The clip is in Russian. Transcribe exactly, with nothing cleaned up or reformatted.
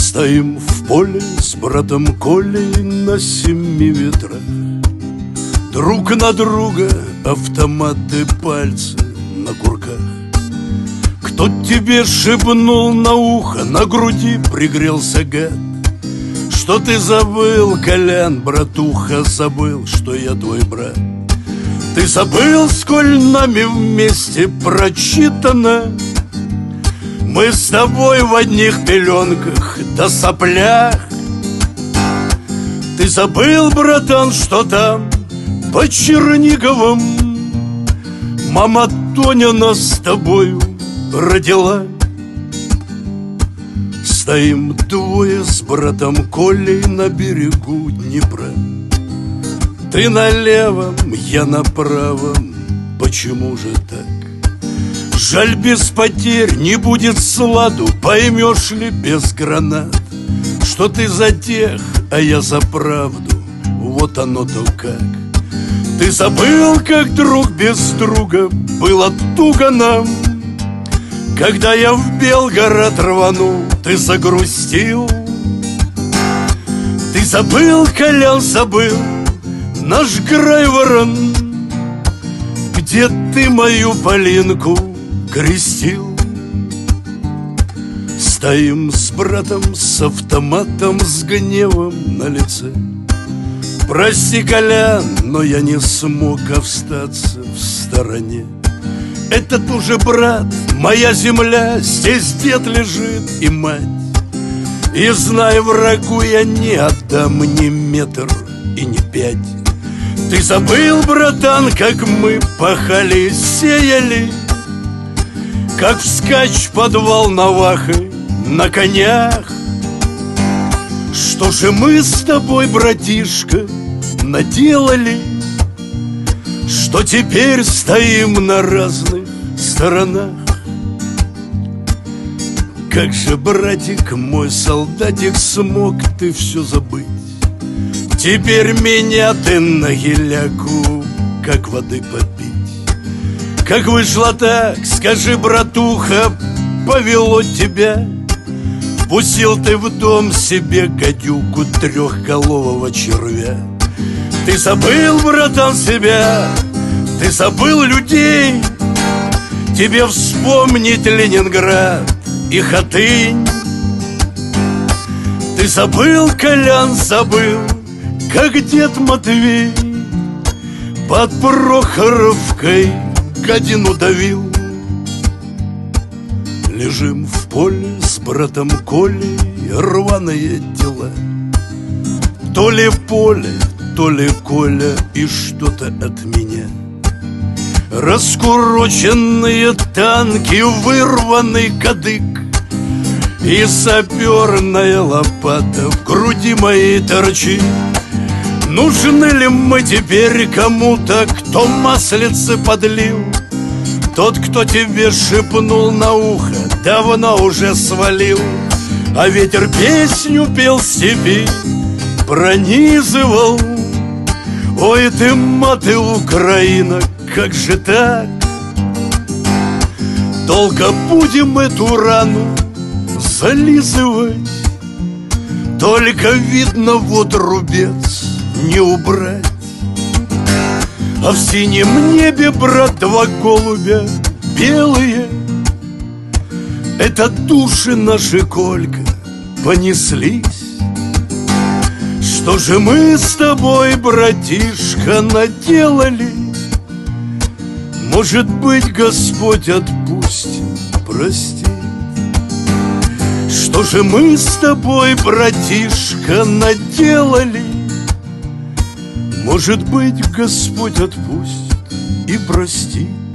Стоим в поле с братом Колей на семи ветрах. Друг на друга автоматы, пальцы на курках. Кто тебе шепнул на ухо, на груди пригрелся гад? Что ты забыл, Колян, братуха, забыл, что я твой брат? Ты забыл, сколь нами вместе прочитано? Мы с тобой в одних пеленках да соплях. Ты забыл, братан, что там по Черниговым мама Тоня нас с тобою родила? Стоим двое с братом Колей на берегу Днепра. Ты на левом, я на правом, почему же так? Жаль, без потерь не будет сладу, поймешь ли без гранат, что ты за тех, а я за правду, вот оно-то как. Ты забыл, как друг без друга было туго нам. Когда я в Белгород рванул, ты загрустил. Ты забыл, Колян, забыл наш Грайворон, где ты мою Полинку крестил. Стоим с братом с автоматом, с гневом на лице. Прости, Колян, но я не смог остаться в стороне. Этот уже брат, моя земля, здесь дед лежит и мать. И знай, врагу я не отдам ни метр и ни пять. Ты забыл, братан, как мы пахали, сеяли, как вскачь под Волновахой на конях. Что же мы с тобой, братишка, наделали, что теперь стоим на разных сторонах? Как же, братик мой, солдатик, смог ты все забыть? Теперь меня ты на геляку как воды попить. Как вышло так, скажи, братуха, повело тебя? Пустил ты в дом себе гадюку трехголового червя. Ты забыл, братан, себя, ты забыл людей. Тебе вспомнить Ленинград и Хатынь. Ты забыл, Колян, забыл, как дед Матвей под Прохоровкой гадину давил. Лежим в поле с братом Колей, рваные дела. То ли поле, то ли Коля и что-то от меня. Раскуроченные танки, вырванный кадык и саперная лопата в груди моей торчит. Нужны ли мы теперь кому-то, кто маслицы подлил? Тот, кто тебе шепнул на ухо, давно уже свалил. А ветер песню пел степи, пронизывал. Ой ты, маты, Украина, как же так? Долго будем эту рану зализывать? Только видно, вот рубец не убрать. А в синем небе, брат, два голубя белые. Это души наши, Колька, понеслись. Что же мы с тобой, братишка, наделали? Может быть, Господь отпустит, простит. Что же мы с тобой, братишка, наделали? Может быть, Господь отпустит и простит.